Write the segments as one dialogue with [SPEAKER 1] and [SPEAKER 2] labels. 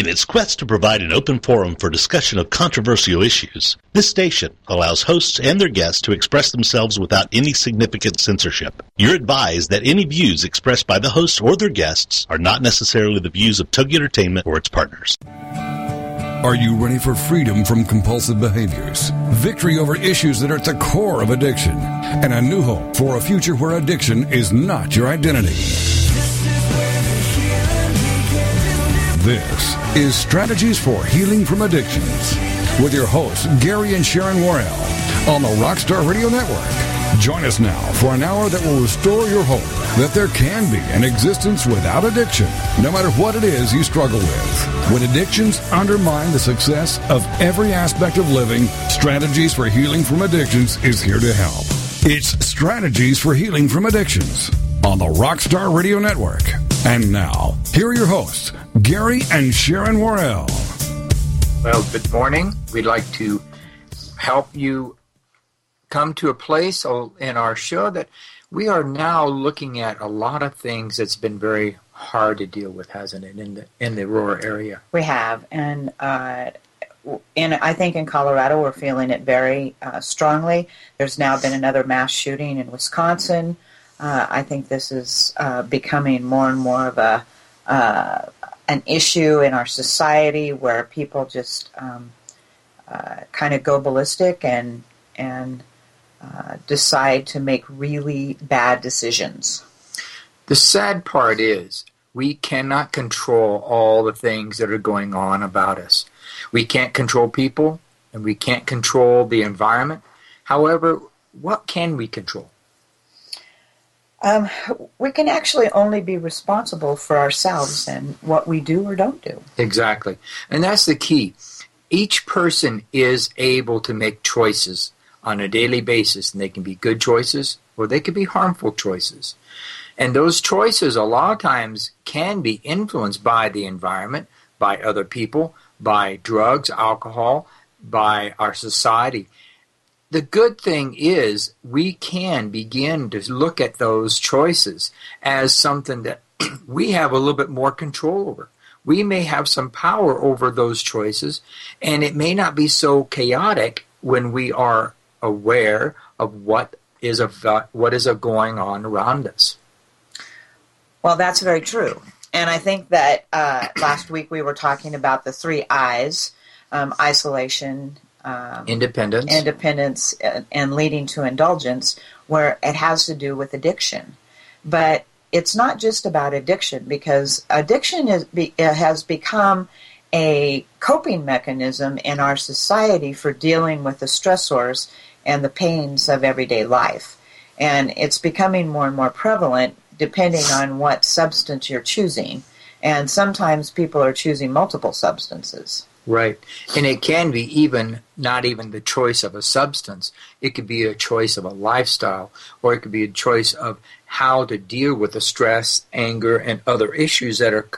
[SPEAKER 1] In its quest to provide an open forum for discussion of controversial issues, this station allows hosts and their guests to express themselves without any significant censorship. You're advised that any views expressed by the hosts or their guests are not necessarily the views of Tuggy Entertainment or its partners.
[SPEAKER 2] Are you ready for freedom from compulsive behaviors, victory over issues that are at the core of addiction, and a new hope for a future where addiction is not your identity? This is Strategies for Healing from Addictions with your hosts, Gary and Sharon Worrell, on the Rockstar Radio Network. Join us now for an hour that will restore your hope that there can be an existence without addiction, no matter what it is you struggle with. When addictions undermine the success of every aspect of living, Strategies for Healing from Addictions is here to help. It's Strategies for Healing from Addictions on the Rockstar Radio Network. And now, here are your hosts, Gary and Sharon Worrell.
[SPEAKER 3] Well, good morning. We'd like to help you come to a place in our show that we are now looking at a lot of things that's been very hard to deal with, hasn't it, in the Aurora area?
[SPEAKER 4] We have, and I think in Colorado we're feeling it very strongly. There's now been another mass shooting in Wisconsin. I think this is becoming more and more of an issue in our society where people just kind of go ballistic and decide to make really bad decisions.
[SPEAKER 3] The sad part is we cannot control all the things that are going on about us. We can't control people, and we can't control the environment. However, what can we control?
[SPEAKER 4] We can actually only be responsible for ourselves and what we do or don't do.
[SPEAKER 3] Exactly. And that's the key. Each person is able to make choices on a daily basis, and they can be good choices or they can be harmful choices. And those choices a lot of times can be influenced by the environment, by other people, by drugs, alcohol, by our society. The good thing is we can begin to look at those choices as something that we have a little bit more control over. We may have some power over those choices, and it may not be so chaotic when we are aware of what is going on around us.
[SPEAKER 4] Well, that's very true. And I think that last week we were talking about the 3 I's, isolation, independence, and leading to indulgence, where it has to do with addiction. But it's not just about addiction, because addiction has become a coping mechanism in our society for dealing with the stressors and the pains of everyday life. And it's becoming more and more prevalent depending on what substance you're choosing. And sometimes people are choosing multiple substances.
[SPEAKER 3] Right. And it can be not even the choice of a substance. It could be a choice of a lifestyle, or it could be a choice of how to deal with the stress, anger, and other issues that are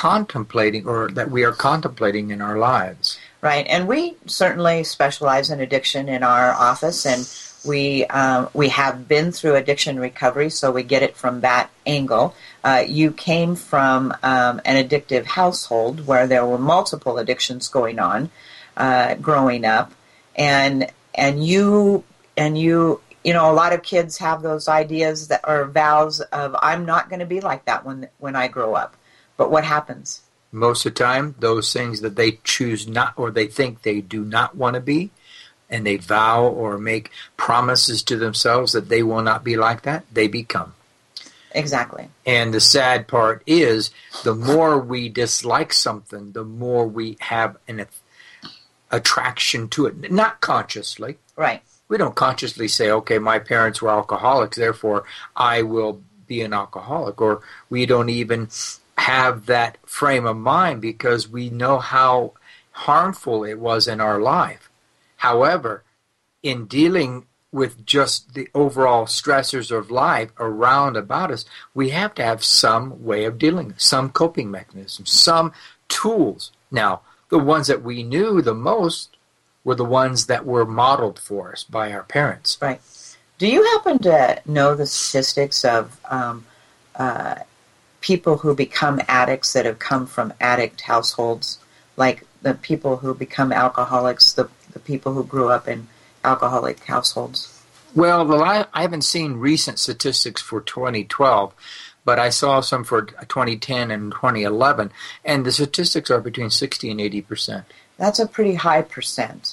[SPEAKER 3] that we are contemplating in our lives.
[SPEAKER 4] Right. And we certainly specialize in addiction in our office, and we have been through addiction recovery, so we get it from that angle. You came from an addictive household where there were multiple addictions going on growing up, and you a lot of kids have those ideas that are vows of, I'm not going to be like that when I grow up. But what happens?
[SPEAKER 3] Most of the time, those things that they choose not, or they think they do not want to be, and they vow or make promises to themselves that they will not be like that, they become.
[SPEAKER 4] Exactly.
[SPEAKER 3] And the sad part is, the more we dislike something, the more we have an attraction to it. Not consciously.
[SPEAKER 4] Right.
[SPEAKER 3] We don't consciously say, okay, my parents were alcoholics, therefore I will be an alcoholic. Or we don't even have that frame of mind because we know how harmful it was in our life. However, in dealing with just the overall stressors of life around about us, we have to have some way of dealing, some coping mechanism, some tools. Now, the ones that we knew the most were the ones that were modeled for us by our parents.
[SPEAKER 4] Right. Do you happen to know the statistics of people who become addicts that have come from addict households? like the people who become alcoholics, the people who grew up in alcoholic households?
[SPEAKER 3] Well, I haven't seen recent statistics for 2012, but I saw some for 2010 and 2011, and the statistics are between 60 and 80%.
[SPEAKER 4] That's a pretty high percent.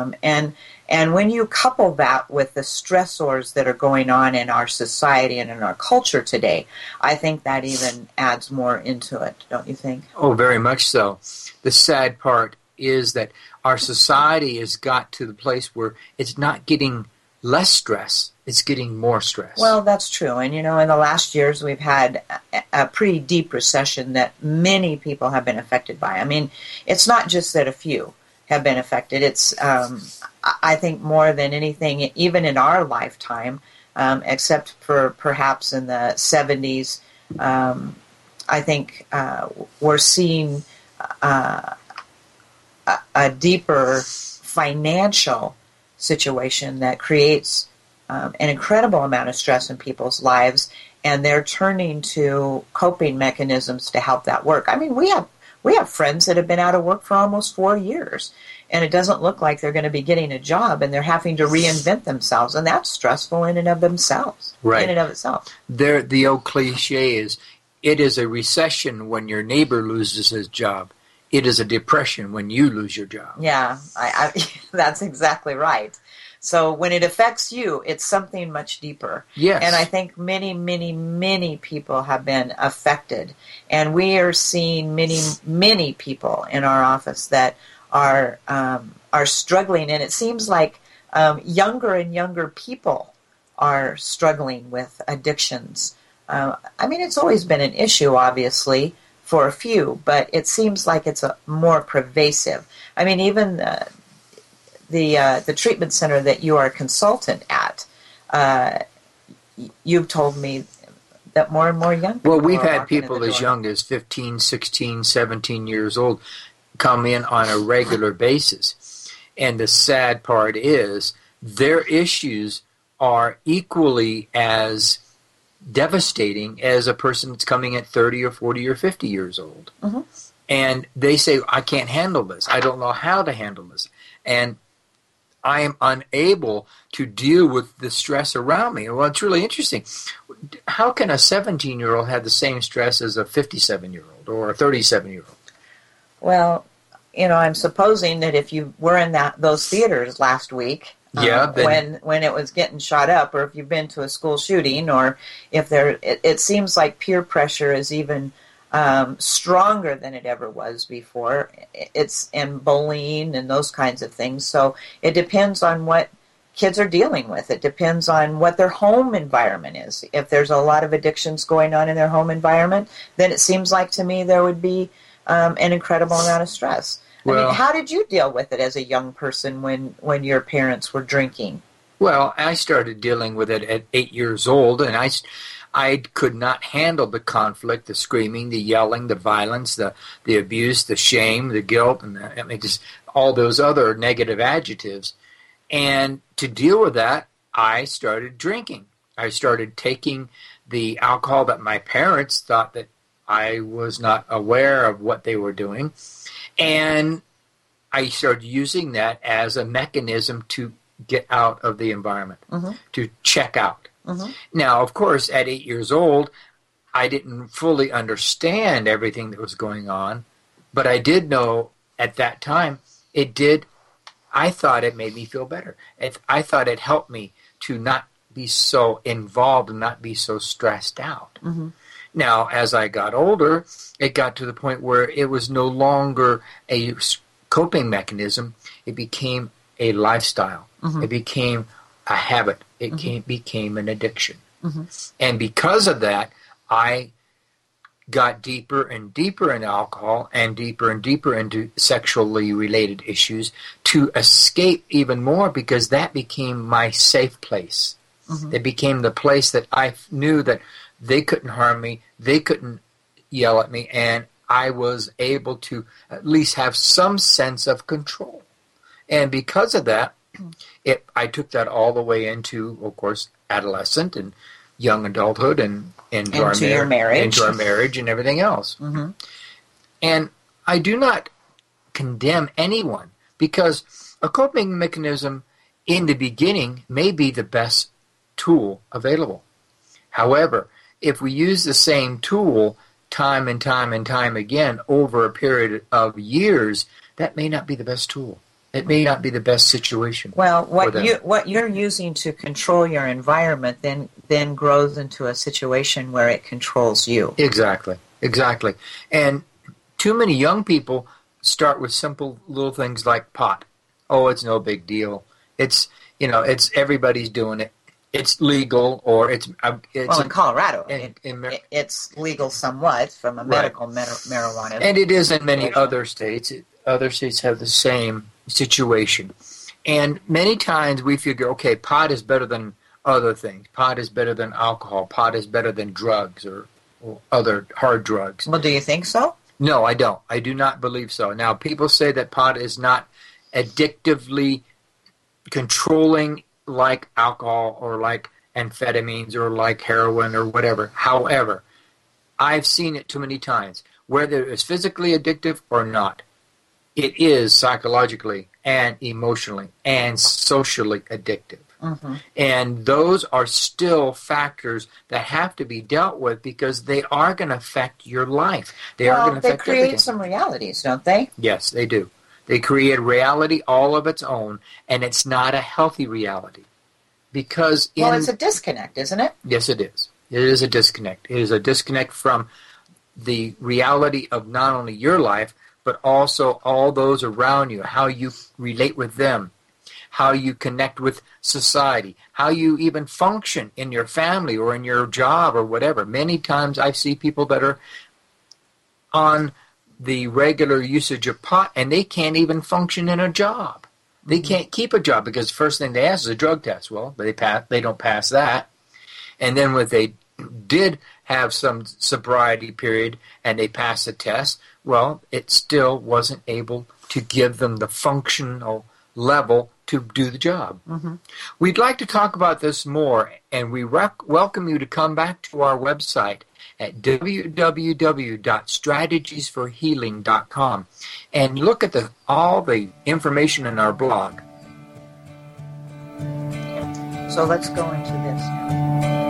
[SPEAKER 4] And when you couple that with the stressors that are going on in our society and in our culture today, I think that even adds more into it, don't you think?
[SPEAKER 3] Oh, very much so. The sad part is that our society has got to the place where it's not getting less stress, it's getting more stress.
[SPEAKER 4] Well, that's true. And, in the last years, we've had a pretty deep recession that many people have been affected by. I mean, it's not just that a few have been affected. It's, I think, more than anything, even in our lifetime, except for perhaps in the 70s, I think we're seeing a deeper financial situation that creates an incredible amount of stress in people's lives, and they're turning to coping mechanisms to help that work. I mean, we have friends that have been out of work for almost 4 years, and it doesn't look like they're going to be getting a job, and they're having to reinvent themselves, and that's stressful in and of themselves.
[SPEAKER 3] Right.
[SPEAKER 4] In and of itself.
[SPEAKER 3] The old cliche is, it is a recession when your neighbor loses his job. It is a depression when you lose your job.
[SPEAKER 4] Yeah, I that's exactly right. So when it affects you, it's something much deeper.
[SPEAKER 3] Yes.
[SPEAKER 4] And I think many, many, many people have been affected. And we are seeing many, many people in our office that are struggling. And it seems like younger and younger people are struggling with addictions. I mean, it's always been an issue, obviously, for a few, but it seems like it's more pervasive. I mean, even the treatment center that you are a consultant at, you've told me that more and more young people.
[SPEAKER 3] Well, we've had people as young as 15, 16, 17 years old come in on a regular basis. And the sad part is their issues are equally as devastating as a person that's coming at 30 or 40 or 50 years old. Mm-hmm. And they say, I can't handle this. I don't know how to handle this. And I am unable to deal with the stress around me. Well, it's really interesting. How can a 17-year-old have the same stress as a 57-year-old or a 37-year-old?
[SPEAKER 4] Well, I'm supposing that if you were in those theaters last week, when it was getting shot up, or if you've been to a school shooting, or if it seems like peer pressure is even stronger than it ever was before. And bullying and those kinds of things. So it depends on what kids are dealing with. It depends on what their home environment is. If there's a lot of addictions going on in their home environment, then it seems like to me there would be an incredible amount of stress. Well, I mean, how did you deal with it as a young person when your parents were drinking?
[SPEAKER 3] Well, I started dealing with it at 8 years old, and I could not handle the conflict, the screaming, the yelling, the violence, the abuse, the shame, the guilt, and just all those other negative adjectives. And to deal with that, I started drinking. I started taking the alcohol that my parents thought that I was not aware of what they were doing. And I started using that as a mechanism to get out of the environment, to check out. Mm-hmm. Now, of course, at 8 years old, I didn't fully understand everything that was going on, but I did know at that time I thought it made me feel better. I thought it helped me to not be so involved and not be so stressed out. Mm-hmm. Now, as I got older, it got to the point where it was no longer a coping mechanism. It became a lifestyle. Mm-hmm. It became a habit. It became an addiction. Mm-hmm. And because of that, I got deeper and deeper in alcohol and deeper into sexually related issues to escape even more, because that became my safe place. Mm-hmm. It became the place that I knew that they couldn't harm me, they couldn't yell at me, and I was able to at least have some sense of control. And because of that, I took that all the way into, of course, adolescent and young adulthood and into our marriage and everything else. Mm-hmm. And I do not condemn anyone, because a coping mechanism in the beginning may be the best tool available. However, if we use the same tool time and time and time again over a period of years, that may not be the best tool. It may not be the best situation.
[SPEAKER 4] Well, what you're using to control your environment then grows into a situation where it controls you.
[SPEAKER 3] Exactly. And too many young people start with simple little things like pot. Oh, it's no big deal. It's everybody's doing it. It's legal, or it's
[SPEAKER 4] in Colorado, it's legal somewhat from a medical marijuana.
[SPEAKER 3] And it is in many other states. Other states have the same situation. And many times we figure, okay, pot is better than other things. Pot is better than alcohol. Pot is better than drugs or other hard drugs.
[SPEAKER 4] Well, do you think so?
[SPEAKER 3] No, I don't. I do not believe so. Now, people say that pot is not addictively controlling like alcohol or like amphetamines or like heroin or whatever. However, I've seen it too many times. Whether it's physically addictive or not, it is psychologically and emotionally and socially addictive. Mm-hmm. And those are still factors that have to be dealt with because they are going to affect your life. They
[SPEAKER 4] create everything. Some realities, don't they?
[SPEAKER 3] Yes, they do. They create a reality all of its own, and it's not a healthy reality. Because
[SPEAKER 4] it's a disconnect, isn't it?
[SPEAKER 3] Yes, it is. It is a disconnect. It is a disconnect from the reality of not only your life, but also all those around you, how you relate with them, how you connect with society, how you even function in your family or in your job or whatever. Many times I see people that are on the regular usage of pot, and they can't even function in a job. They can't keep a job because the first thing they ask is a drug test. Well, they don't pass that. And then when they did have some sobriety period and they passed the test, well, it still wasn't able to give them the functional level to do the job. Mm-hmm. We'd like to talk about this more, and we welcome you to come back to our website at www.strategiesforhealing.com and look at all the information in our blog.
[SPEAKER 4] So let's go into this now.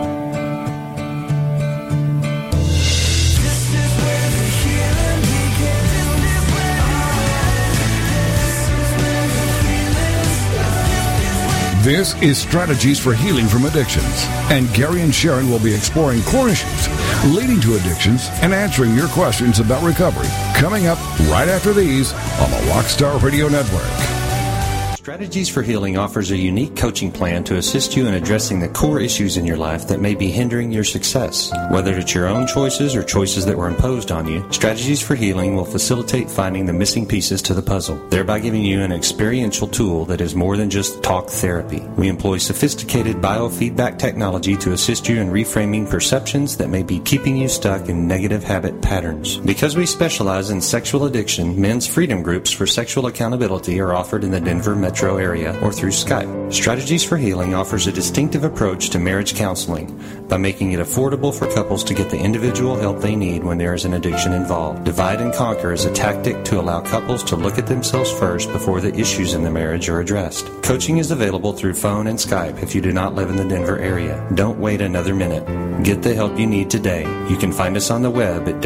[SPEAKER 2] This is Strategies for Healing from Addictions, and Gary and Sharon will be exploring core issues leading to addictions and answering your questions about recovery. Coming up right after these on the Rockstar Radio Network.
[SPEAKER 5] Strategies for Healing offers a unique coaching plan to assist you in addressing the core issues in your life that may be hindering your success. Whether it's your own choices or choices that were imposed on you, Strategies for Healing will facilitate finding the missing pieces to the puzzle, thereby giving you an experiential tool that is more than just talk therapy. We employ sophisticated biofeedback technology to assist you in reframing perceptions that may be keeping you stuck in negative habit patterns. Because we specialize in sexual addiction, men's freedom groups for sexual accountability are offered in the Denver metro area or through Skype. Strategies for Healing offers a distinctive approach to marriage counseling by making it affordable for couples to get the individual help they need when there is an addiction involved. Divide and Conquer is a tactic to allow couples to look at themselves first before the issues in the marriage are addressed. Coaching is available through phone and Skype if you do not live in the Denver area. Don't wait another minute. Get the help you need today. You can find us on the web at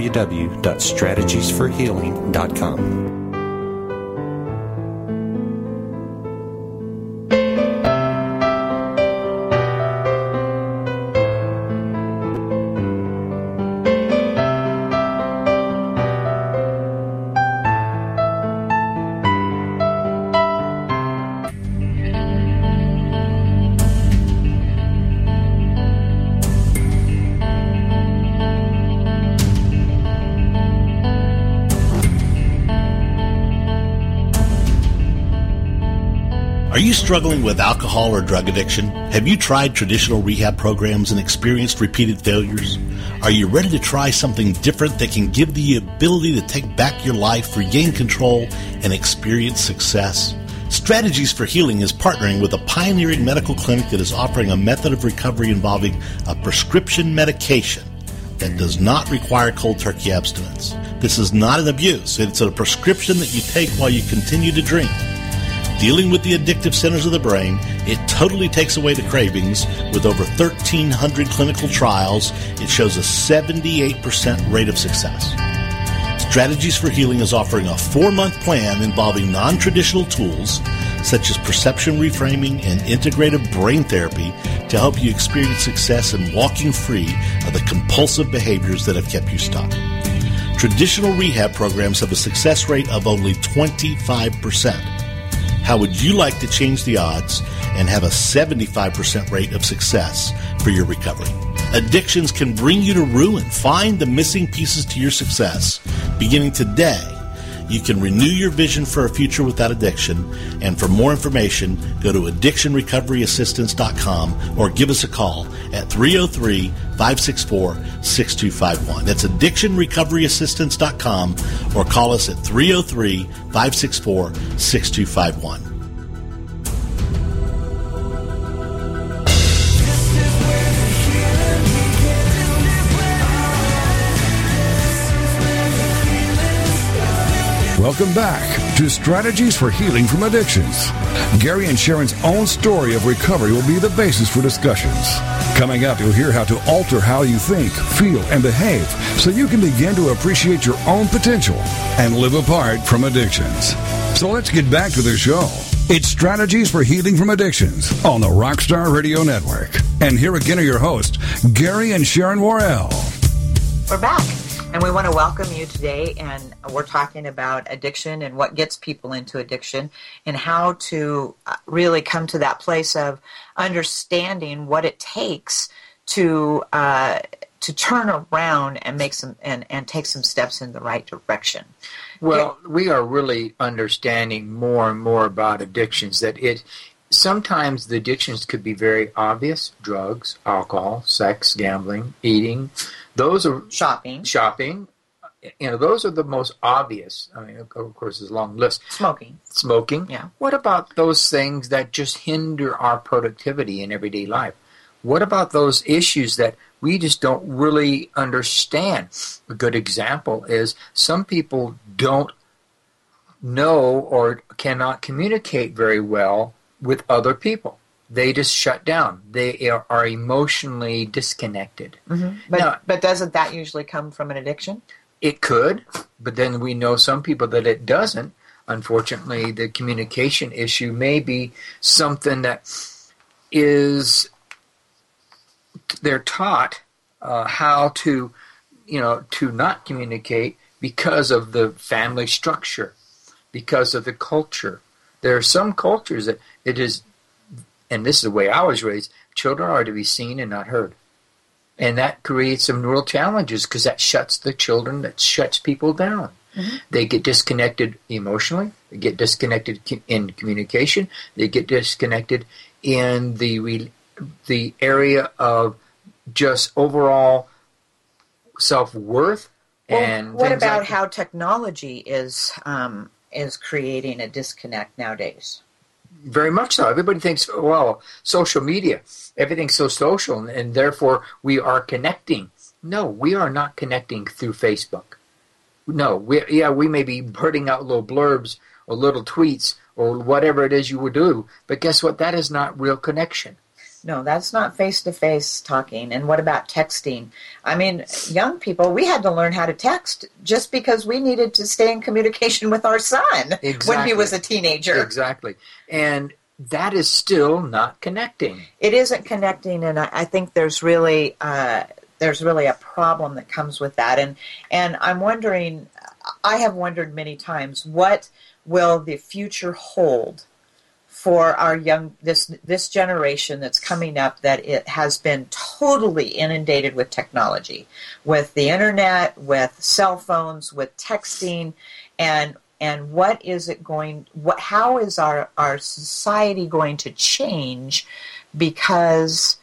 [SPEAKER 5] www.strategiesforhealing.com.
[SPEAKER 1] Are you struggling with alcohol or drug addiction? Have you tried traditional rehab programs and experienced repeated failures? Are you ready to try something different that can give the ability to take back your life, regain control, and experience success? Strategies for Healing is partnering with a pioneering medical clinic that is offering a method of recovery involving a prescription medication that does not require cold turkey abstinence. This is not an abuse. It's a prescription that you take while you continue to drink. Dealing with the addictive centers of the brain, it totally takes away the cravings. With over 1,300 clinical trials, it shows a 78% rate of success. Strategies for Healing is offering a 4-month plan involving non-traditional tools such as perception reframing and integrative brain therapy to help you experience success in walking free of the compulsive behaviors that have kept you stuck. Traditional rehab programs have a success rate of only 25%. How would you like to change the odds and have a 75% rate of success for your recovery? Addictions can bring you to ruin. Find the missing pieces to your success. Beginning today, you can renew your vision for a future without addiction. And for more information, go to addictionrecoveryassistance.com or give us a call at 303-564-6251. That's addictionrecoveryassistance.com or call us at 303-564-6251.
[SPEAKER 2] Welcome back to Strategies for Healing from Addictions. Gary and Sharon's own story of recovery will be the basis for discussions. Coming up, you'll hear how to alter how you think, feel, and behave so you can begin to appreciate your own potential and live apart from addictions. So let's get back to the show. It's Strategies for Healing from Addictions on the Rockstar Radio Network. And here again are your hosts, Gary and Sharon Worrell.
[SPEAKER 4] We're back. And we want to welcome you today, and we're talking about addiction and what gets people into addiction and how to really come to that place of understanding what it takes to turn around and make some and take some steps in the right direction.
[SPEAKER 3] Well, we are really understanding more and more about addictions, that sometimes the addictions could be very obvious: drugs, alcohol, sex, gambling, eating. Those are shopping. Those are the most obvious. I mean, of course, there's a long list. Smoking. Yeah. What about those things that just hinder our productivity in everyday life? What about those issues that we just don't really understand? A good example is some people don't know or cannot communicate very well with other people. They just shut down. They are emotionally disconnected.
[SPEAKER 4] Mm-hmm. But doesn't that usually come from an addiction?
[SPEAKER 3] It could, but then we know some people that it doesn't. Unfortunately, the communication issue may be something that is they're taught how to not communicate because of the family structure, because of the culture. There are some cultures that it is. And this is the way I was raised, children are to be seen and not heard. And that creates some real challenges because that shuts the children, that shuts people down. Mm-hmm. They get disconnected emotionally. They get disconnected in communication. They get disconnected in the area of just overall self-worth.
[SPEAKER 4] Well,
[SPEAKER 3] and
[SPEAKER 4] what about how technology is creating a disconnect nowadays?
[SPEAKER 3] Very much so. Everybody thinks, well, social media, everything's so social, and therefore we are connecting. No, we are not connecting through Facebook. No, we may be putting out little blurbs or little tweets or whatever it is you would do, but guess what? That is not real connection.
[SPEAKER 4] No, that's not face-to-face talking. And what about texting? I mean, young people, we had to learn how to text just because we needed to stay in communication with our son when he was a teenager.
[SPEAKER 3] Exactly. And that is still not connecting.
[SPEAKER 4] It isn't connecting, and I think there's really a problem that comes with that. And I'm wondering, I have wondered many times, what will the future hold for our this generation that's coming up, that it has been totally inundated with technology, with the internet, with cell phones, with texting, and what is it going? How is our society going to change because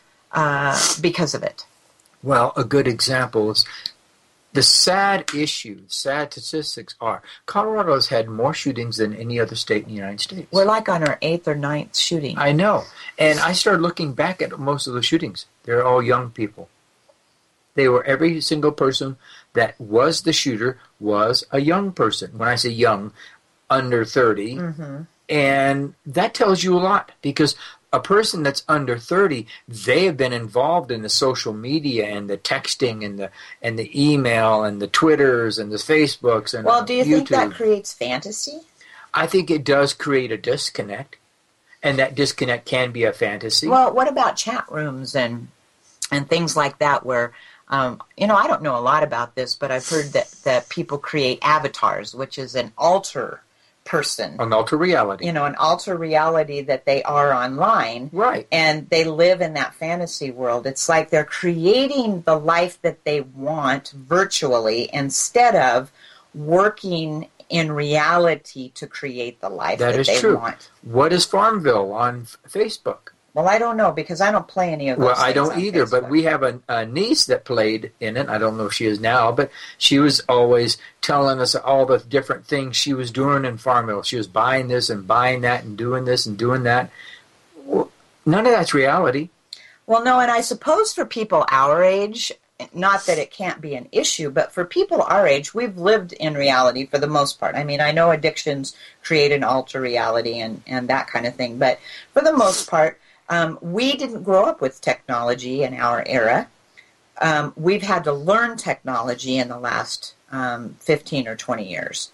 [SPEAKER 4] of it?
[SPEAKER 3] Well, a good example is the sad statistics are Colorado's had more shootings than any other state in the United States.
[SPEAKER 4] We're like on our 8th or 9th shooting.
[SPEAKER 3] I know. And I started looking back at most of the shootings. They're all young people. Every single person that was the shooter was a young person. When I say young, under 30. Mm-hmm. And that tells you a lot, because a person that's under 30, they have been involved in the social media and the texting and the email and the Twitters and the Facebooks and
[SPEAKER 4] Well, do you
[SPEAKER 3] YouTube.
[SPEAKER 4] think that creates fantasy?
[SPEAKER 3] I think it does create a disconnect, and that disconnect can be a fantasy.
[SPEAKER 4] Well, what about chat rooms and things like that where, I don't know a lot about this, but I've heard that people create avatars, which is an alter person.
[SPEAKER 3] An alter reality.
[SPEAKER 4] An alter reality that they are online.
[SPEAKER 3] Right.
[SPEAKER 4] And they live in that fantasy world. It's like they're creating the life that they want virtually instead of working in reality to create the life that
[SPEAKER 3] is
[SPEAKER 4] they
[SPEAKER 3] true.
[SPEAKER 4] want.
[SPEAKER 3] What is Farmville on Facebook?
[SPEAKER 4] Well, I don't know, because I don't play any of those things.
[SPEAKER 3] Well, I don't either, but we have a niece that played in it. I don't know if she is now, but she was always telling us all the different things she was doing in Farmville. She was buying this and buying that and doing this and doing that. Well, none of that's reality.
[SPEAKER 4] Well, no, and I suppose for people our age, not that it can't be an issue, but for people our age, we've lived in reality for the most part. I mean, I know addictions create an alter reality and that kind of thing, but for the most part, we didn't grow up with technology in our era. We've had to learn technology in the last 15 or 20 years.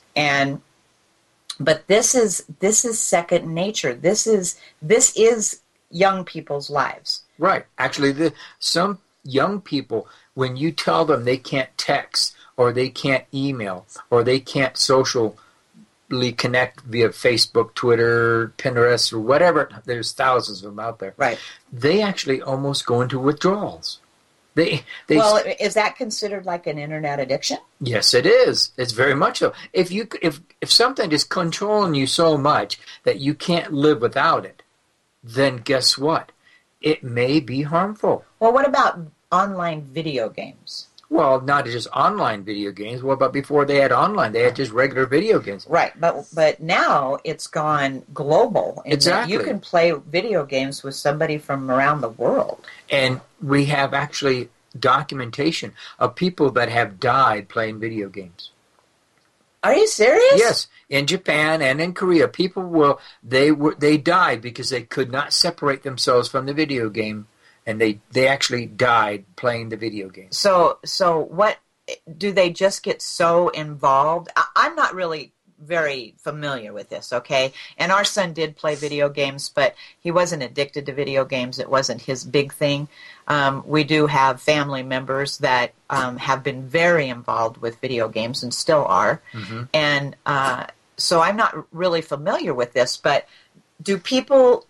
[SPEAKER 4] But this is second nature. This is young people's lives.
[SPEAKER 3] Right. Actually, some young people, when you tell them they can't text or they can't email or they can't socially connect via Facebook, Twitter, Pinterest, or whatever, there's thousands of them out there.
[SPEAKER 4] Right. They
[SPEAKER 3] actually almost go into withdrawals.
[SPEAKER 4] Well, is that considered like an internet addiction?
[SPEAKER 3] Yes, it is. It's very much so. If something is controlling you so much that you can't live without it, then guess what? It may be harmful.
[SPEAKER 4] Well, what about online video games?
[SPEAKER 3] Well, not just online video games. What about before they had online? They had just regular video games.
[SPEAKER 4] Right, but now it's gone global.
[SPEAKER 3] Exactly.
[SPEAKER 4] You can play video games with somebody from around the world.
[SPEAKER 3] And we have actually documentation of people that have died playing video games.
[SPEAKER 4] Are you serious?
[SPEAKER 3] Yes. In Japan and in Korea, people they died because they could not separate themselves from the video game. And they actually died playing the video game.
[SPEAKER 4] So what, do they just get so involved? I'm not really very familiar with this, okay? And our son did play video games, but he wasn't addicted to video games. It wasn't his big thing. We do have family members that have been very involved with video games and still are. Mm-hmm. And so I'm not really familiar with this, but do people...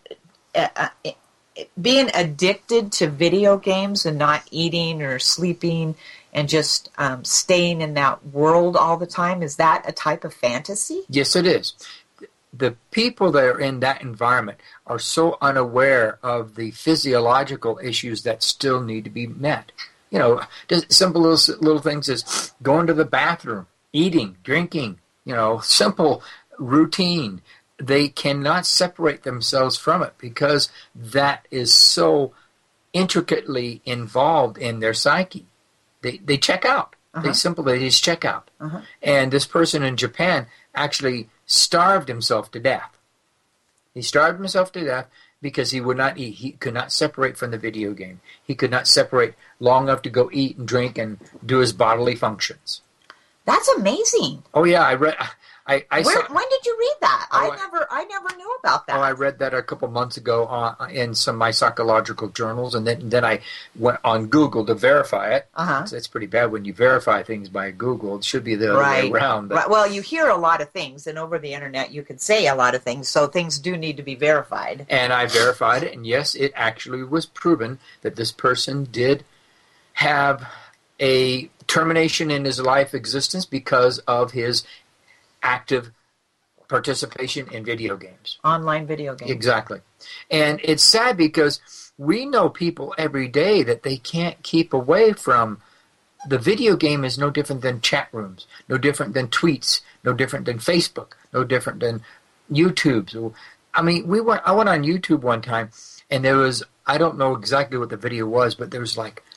[SPEAKER 4] being addicted to video games and not eating or sleeping and just staying in that world all the time, is that a type of fantasy?
[SPEAKER 3] Yes, it is. The people that are in that environment are so unaware of the physiological issues that still need to be met. Just simple little things as going to the bathroom, eating, drinking, simple routine. They cannot separate themselves from it because that is so intricately involved in their psyche. They check out.
[SPEAKER 4] Uh-huh.
[SPEAKER 3] They just check out.
[SPEAKER 4] Uh-huh.
[SPEAKER 3] And this person in Japan actually starved himself to death. He starved himself to death because he would not eat. He could not separate from the video game. He could not separate long enough to go eat and drink and do his bodily functions.
[SPEAKER 4] That's amazing.
[SPEAKER 3] Oh yeah, I read.
[SPEAKER 4] When did you read that? I never knew about that.
[SPEAKER 3] Oh, I read that a couple months ago in some of my psychological journals, and then I went on Google to verify it.
[SPEAKER 4] Uh-huh.
[SPEAKER 3] So it's pretty bad when you verify things by Google. It should be the other way around. But.
[SPEAKER 4] Right. Well, you hear a lot of things, and over the internet you can say a lot of things, so things do need to be verified.
[SPEAKER 3] And I verified it, and yes, it actually was proven that this person did have a termination in his life existence because of his active participation in video games.
[SPEAKER 4] Online video games.
[SPEAKER 3] Exactly. And it's sad because we know people every day that they can't keep away from. The video game is no different than chat rooms, no different than tweets, no different than Facebook, no different than YouTube. I mean, I went on YouTube one time, and there was, I don't know exactly what the video was, but there was like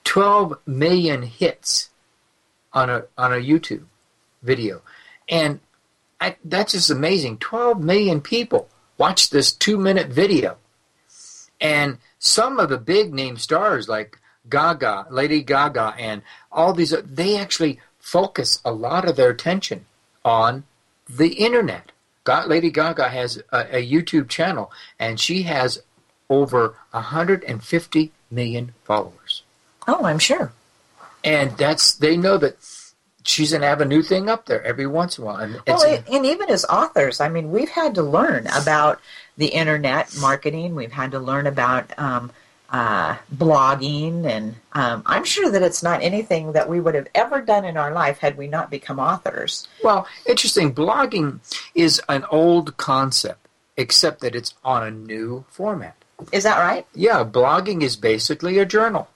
[SPEAKER 3] 12 million hits on a YouTube video. And that's just amazing. 12 million people watch this 2-minute video. And some of the big name stars like Lady Gaga, and all these, they actually focus a lot of their attention on the internet. Lady Gaga has a YouTube channel, and she has over 150 million followers.
[SPEAKER 4] Oh, I'm sure.
[SPEAKER 3] And they know that she's going to have a new thing up there every once in a while.
[SPEAKER 4] And even as authors, I mean, we've had to learn about the internet marketing. We've had to learn about blogging, and I'm sure that it's not anything that we would have ever done in our life had we not become authors.
[SPEAKER 3] Well, interesting. Blogging is an old concept, except that it's on a new format.
[SPEAKER 4] Is that right?
[SPEAKER 3] Yeah, blogging is basically a journal.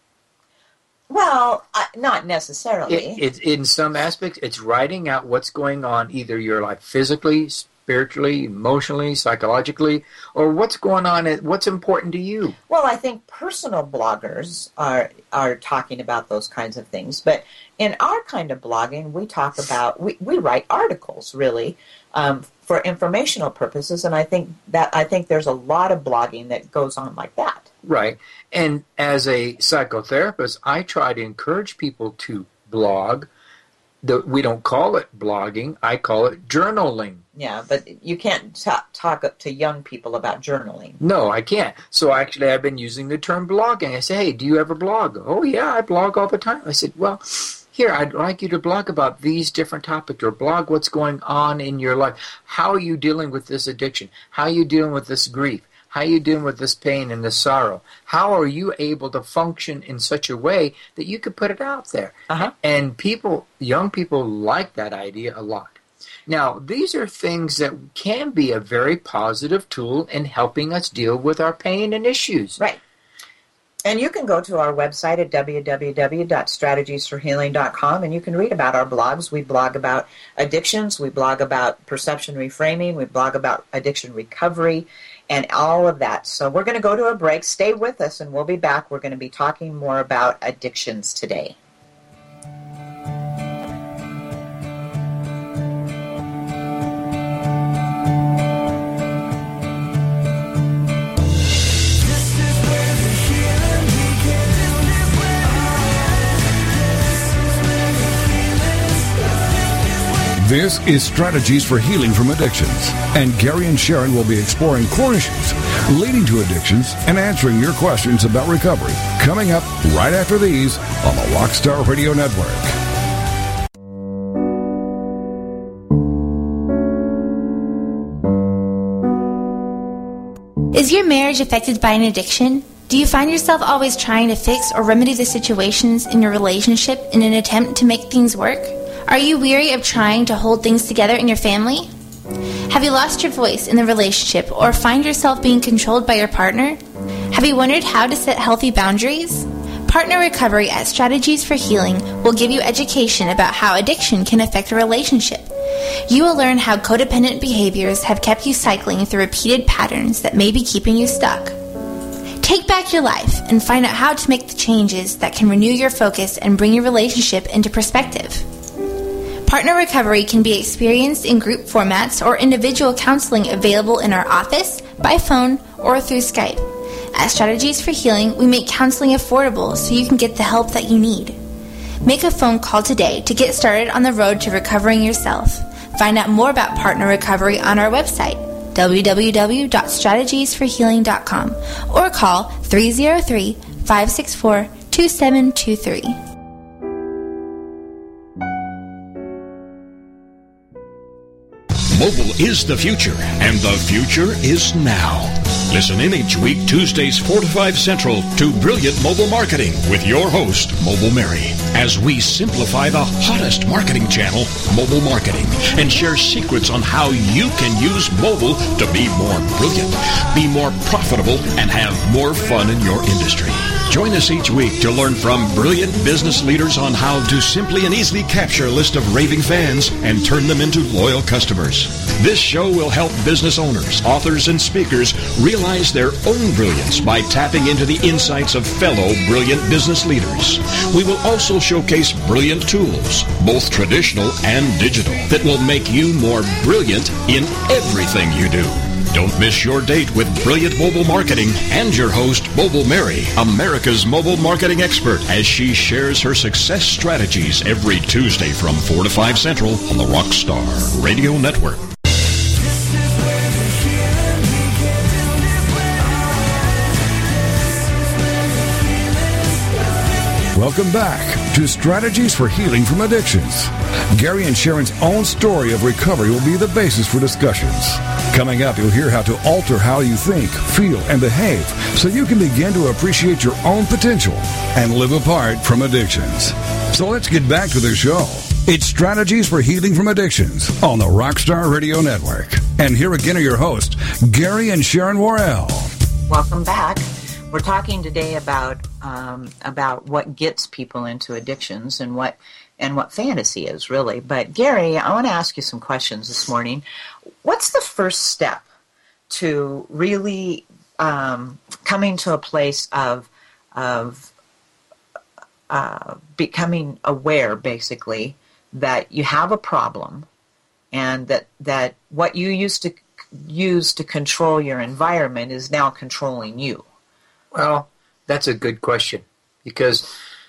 [SPEAKER 4] Well, not necessarily.
[SPEAKER 3] In some aspects, it's writing out what's going on, either your life physically, spiritually, emotionally, psychologically, or what's going on, what's important to you.
[SPEAKER 4] Well, I think personal bloggers are talking about those kinds of things. But in our kind of blogging, we talk about, we write articles, really, for informational purposes. And I think there's a lot of blogging that goes on like that.
[SPEAKER 3] Right. And as a psychotherapist, I try to encourage people to blog. We don't call it blogging. I call it journaling.
[SPEAKER 4] Yeah, but you can't talk to young people about journaling.
[SPEAKER 3] No, I can't. So actually, I've been using the term blogging. I say, hey, do you ever blog? Oh, yeah, I blog all the time. I said, well, here, I'd like you to blog about these different topics, or blog what's going on in your life. How are you dealing with this addiction? How are you dealing with this grief? How are you dealing with this pain and this sorrow? How are you able to function in such a way that you could put it out there?
[SPEAKER 4] Uh-huh.
[SPEAKER 3] And young people like that idea a lot. Now, these are things that can be a very positive tool in helping us deal with our pain and issues.
[SPEAKER 4] Right. And you can go to our website at www.strategiesforhealing.com, and you can read about our blogs. We blog about addictions. We blog about perception reframing. We blog about addiction recovery and all of that. So we're going to go to a break. Stay with us, and we'll be back. We're going to be talking more about addictions today.
[SPEAKER 2] This is Strategies for Healing from Addictions, and Gary and Sharon will be exploring core issues leading to addictions and answering your questions about recovery, coming up right after these on the Rockstar Radio Network.
[SPEAKER 6] Is your marriage affected by an addiction? Do you find yourself always trying to fix or remedy the situations in your relationship in an attempt to make things work? Are you weary of trying to hold things together in your family? Have you lost your voice in the relationship or find yourself being controlled by your partner? Have you wondered how to set healthy boundaries? Partner Recovery at Strategies for Healing will give you education about how addiction can affect a relationship. You will learn how codependent behaviors have kept you cycling through repeated patterns that may be keeping you stuck. Take back your life and find out how to make the changes that can renew your focus and bring your relationship into perspective. Partner Recovery can be experienced in group formats or individual counseling available in our office, by phone, or through Skype. At Strategies for Healing, we make counseling affordable so you can get the help that you need. Make a phone call today to get started on the road to recovering yourself. Find out more about Partner Recovery on our website, www.strategiesforhealing.com, or call 303-564-2723.
[SPEAKER 7] Mobile is the future, and the future is now. Listen in each week, Tuesdays 4 to 5 Central, to Brilliant Mobile Marketing with your host, Mobile Mary, as we simplify the hottest marketing channel, mobile marketing, and share secrets on how you can use mobile to be more brilliant, be more profitable, and have more fun in your industry. Join us each week to learn from brilliant business leaders on how to simply and easily capture a list of raving fans and turn them into loyal customers. This show will help business owners, authors, and speakers realize their own brilliance by tapping into the insights of fellow brilliant business leaders. We will also showcase brilliant tools, both traditional and digital, that will make you more brilliant in everything you do. Don't miss your date with Brilliant Mobile Marketing and your host, Mobile Mary, America's mobile marketing expert, as she shares her success strategies every Tuesday from 4 to 5 Central on the Rockstar Radio Network.
[SPEAKER 2] Welcome back to Strategies for Healing from Addictions. Gary and Sharon's own story of recovery will be the basis for discussions. Coming up, you'll hear how to alter how you think, feel, and behave so you can begin to appreciate your own potential and live apart from addictions. So let's get back to the show. It's Strategies for Healing from Addictions on the Rockstar Radio Network. And here again are your hosts, Gary and Sharon Worrell.
[SPEAKER 4] Welcome back. We're talking today about what gets people into addictions and what fantasy is, really. But Gary, I want to ask you some questions this morning. What's the first step to really coming to a place of becoming aware, basically, that you have a problem and that what you used to use to control your environment is now controlling you?
[SPEAKER 3] Well, that's a good question, because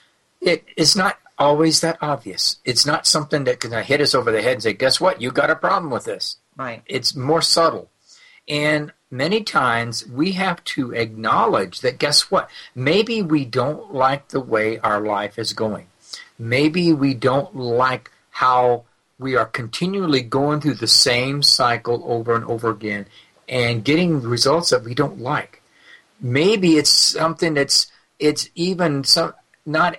[SPEAKER 3] it's not always that obvious. It's not something that can hit us over the head and say, guess what, you got a problem with this.
[SPEAKER 4] Right.
[SPEAKER 3] It's more subtle. And many times we have to acknowledge that, guess what, maybe we don't like the way our life is going. Maybe we don't like how we are continually going through the same cycle over and over again and getting results that we don't like. Maybe it's something it's even not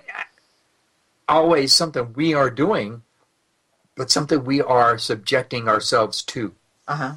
[SPEAKER 3] always something we are doing, but something we are subjecting ourselves to.
[SPEAKER 4] Uh-huh.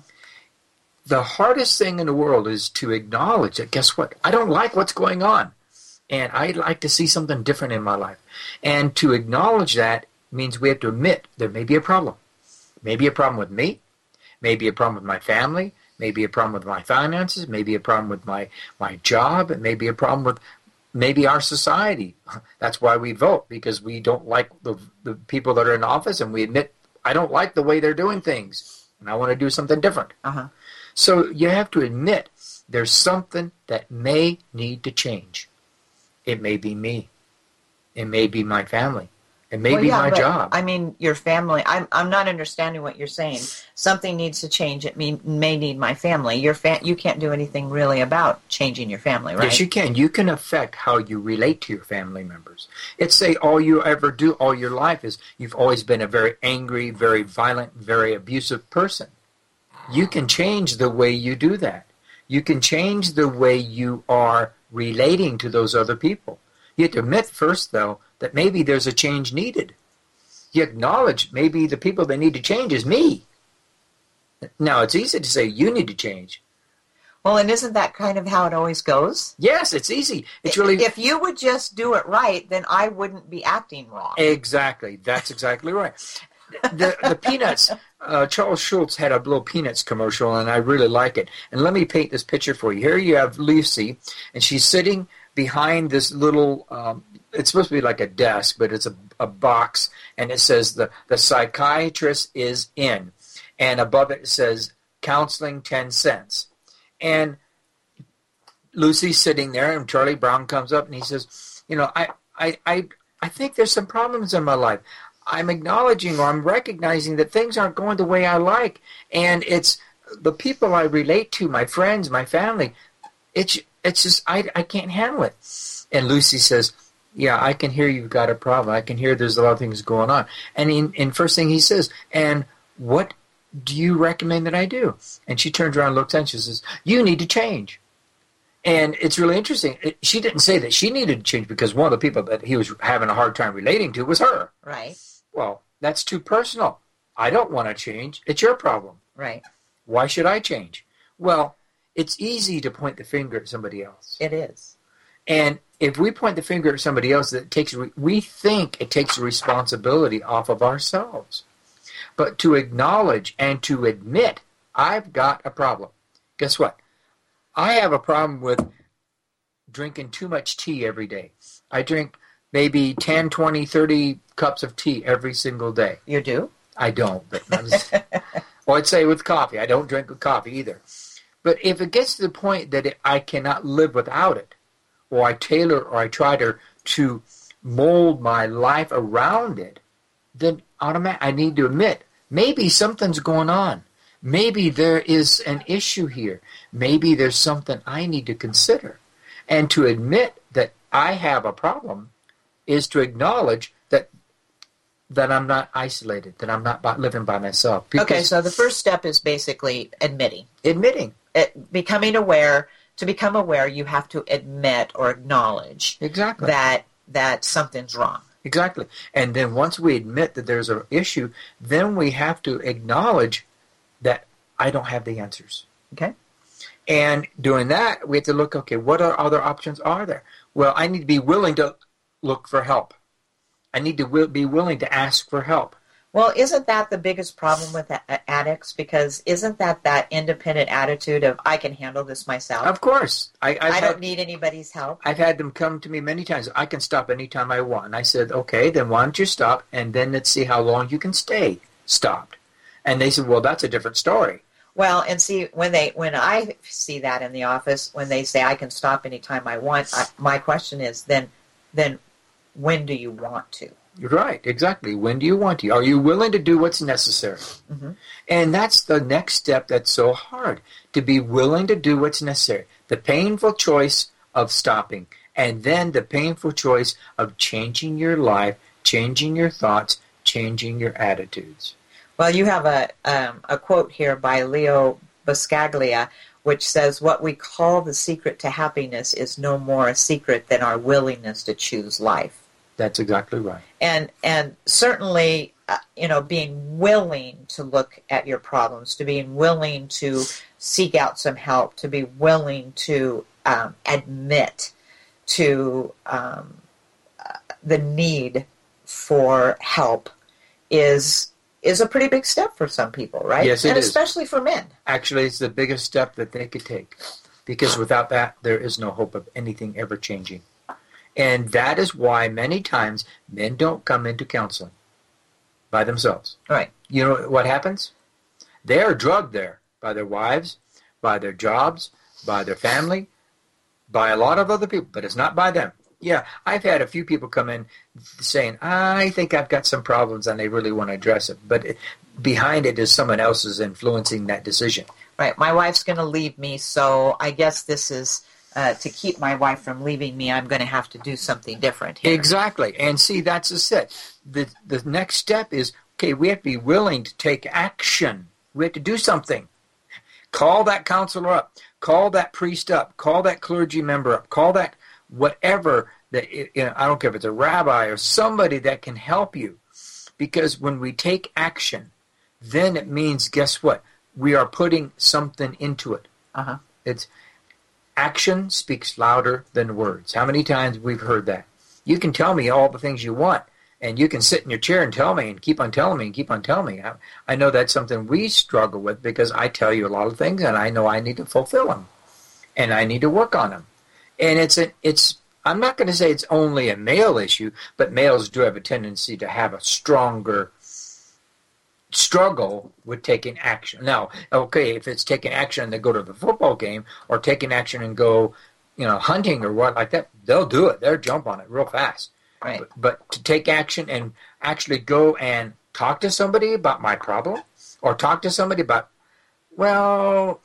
[SPEAKER 3] The hardest thing in the world is to acknowledge that, guess what, I don't like what's going on, and I'd like to see something different in my life. And to acknowledge that means we have to admit there may be a problem. Maybe a problem with me, maybe a problem with my family, maybe a problem with my finances, maybe a problem with my job, and maybe a problem with maybe our society. That's why we vote, because we don't like the people that are in office, and we admit, I don't like the way they're doing things, and I want to do something different.
[SPEAKER 4] Uh-huh.
[SPEAKER 3] So you have to admit there's something that may need to change. It may be me. It may be my family. It may be my job.
[SPEAKER 4] I mean, your family. I'm not understanding what you're saying. Something needs to change. It may need my family. You can't do anything really about changing your family, right?
[SPEAKER 3] Yes, you can. You can affect how you relate to your family members. It's say all you ever do all your life is you've always been a very angry, very violent, very abusive person. You can change the way you do that. You can change the way you are relating to those other people. You have to admit first, though, that maybe there's a change needed. You acknowledge maybe the people that need to change is me. Now, it's easy to say you need to change.
[SPEAKER 4] Well, and isn't that kind of how it always goes?
[SPEAKER 3] Yes, it's easy. It's really.
[SPEAKER 4] If you would just do it right, then I wouldn't be acting wrong.
[SPEAKER 3] Exactly. That's exactly right. The Peanuts, Charles Schultz had a little Peanuts commercial, and I really like it. And let me paint this picture for you. Here you have Lucy, and she's sitting behind this little, it's supposed to be like a desk, but it's a box, and it says the psychiatrist is in. And above it says, counseling 10 cents. And Lucy's sitting there, and Charlie Brown comes up, and he says, you know, I think there's some problems in my life. I'm acknowledging, or I'm recognizing that things aren't going the way I like. And it's the people I relate to, my friends, my family, it's just, I can't handle it. And Lucy says, yeah, I can hear you've got a problem. I can hear there's a lot of things going on. And in first thing he says, and what do you recommend that I do? And she turns around and looks at him and she says, you need to change. And it's really interesting. She didn't say that she needed to change because one of the people that he was having a hard time relating to was her.
[SPEAKER 4] Right.
[SPEAKER 3] Well, that's too personal. I don't want to change. It's your problem.
[SPEAKER 4] Right.
[SPEAKER 3] Why should I change? Well, it's easy to point the finger at somebody else.
[SPEAKER 4] It is.
[SPEAKER 3] And if we point the finger at somebody else, we think it takes the responsibility off of ourselves. but to acknowledge and to admit I've got a problem. Guess what? I have a problem with drinking too much tea every day. I drink maybe 10, 20, 30 cups of tea every single day.
[SPEAKER 4] You do?
[SPEAKER 3] I don't. But well, I'd say with coffee. I don't drink with coffee either. But if it gets to the point that I cannot live without it, or I tailor or I try to mold my life around it, then I need to admit, maybe something's going on. Maybe there is an issue here. Maybe there's something I need to consider. And to admit that I have a problem is to acknowledge that I'm not isolated, that I'm not living by myself.
[SPEAKER 4] Okay, so the first step is basically admitting. Becoming aware. To become aware, you have to admit or acknowledge
[SPEAKER 3] exactly
[SPEAKER 4] that something's wrong.
[SPEAKER 3] Exactly. And then once we admit that there's an issue, then we have to acknowledge that I don't have the answers.
[SPEAKER 4] Okay.
[SPEAKER 3] And doing that, we have to look, okay, what other options are there? Well, I need to be willing to look for help. I need to be willing to ask for help.
[SPEAKER 4] Well, isn't that the biggest problem with addicts? Because isn't that independent attitude of, I can handle this myself?
[SPEAKER 3] Of course.
[SPEAKER 4] I don't need anybody's help.
[SPEAKER 3] I've had them come to me many times. I can stop anytime I want. And I said, okay, then why don't you stop, and then let's see how long you can stay stopped. And they said, well, that's a different story.
[SPEAKER 4] Well, and see, when I see that in the office, when they say I can stop anytime I want, my question is, then when do you want to?
[SPEAKER 3] You're right, exactly. When do you want to? Are you willing to do what's necessary? Mm-hmm. And that's the next step that's so hard, to be willing to do what's necessary. The painful choice of stopping, and then the painful choice of changing your life, changing your thoughts, changing your attitudes.
[SPEAKER 4] Well, you have a quote here by Leo Buscaglia, which says, what we call the secret to happiness is no more a secret than our willingness to choose life.
[SPEAKER 3] That's exactly right.
[SPEAKER 4] And certainly, being willing to look at your problems, to being willing to seek out some help, to be willing to admit to the need for help is a pretty big step for some people, right?
[SPEAKER 3] Yes, it is.
[SPEAKER 4] And especially for men.
[SPEAKER 3] Actually, it's the biggest step that they could take, because without that, there is no hope of anything ever changing. And that is why many times men don't come into counseling by themselves.
[SPEAKER 4] Right.
[SPEAKER 3] You know what happens? They are drugged there by their wives, by their jobs, by their family, by a lot of other people, but it's not by them. Yeah, I've had a few people come in saying, I think I've got some problems and they really want to address it. But behind it is someone else is influencing that decision.
[SPEAKER 4] Right. My wife's going to leave me, so I guess this is... to keep my wife from leaving me, I'm going to have to do something different here.
[SPEAKER 3] Exactly. And see, that's it. The next step is, okay, we have to be willing to take action. We have to do something. Call that counselor up. Call that priest up. Call that clergy member up. Call that whatever. I don't care if it's a rabbi or somebody that can help you. Because when we take action, then it means, guess what? We are putting something into it.
[SPEAKER 4] Uh-huh.
[SPEAKER 3] Action speaks louder than words. How many times we've heard that? You can tell me all the things you want, and you can sit in your chair and tell me and keep on telling me and keep on telling me. I know that's something we struggle with, because I tell you a lot of things, and I know I need to fulfill them, and I need to work on them. And I'm not going to say it's only a male issue, but males do have a tendency to have a stronger struggle with taking action. Now, okay, if it's taking action and they go to the football game, or taking action and go, hunting or what like that, they'll do it. They'll jump on it real fast.
[SPEAKER 4] Right.
[SPEAKER 3] But to take action and actually go and talk to somebody about my problem, or talk to somebody about, well,